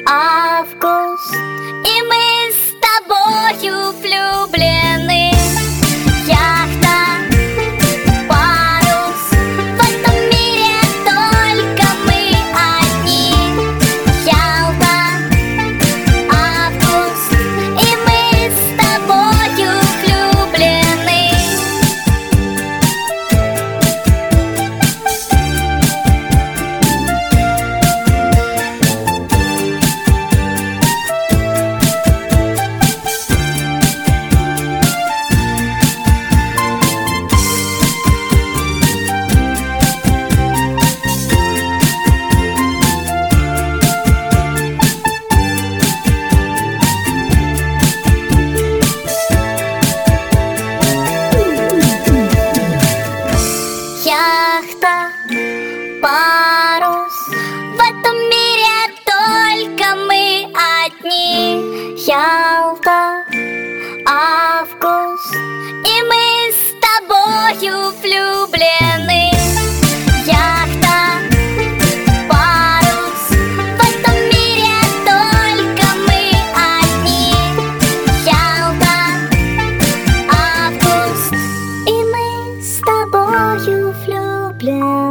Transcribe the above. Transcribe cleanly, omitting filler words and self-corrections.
август, и мы с тобою влюблены. Яхта, парус, в этом мире только мы одни. Ялта, август, и мы с тобою влюблены. Яхта, парус, в этом мире только мы одни. Ялта, август, и мы с тобою влюблены. Яхта, парус, в этом мире только мы одни. Ялта, август, и мы с тобою влюблены.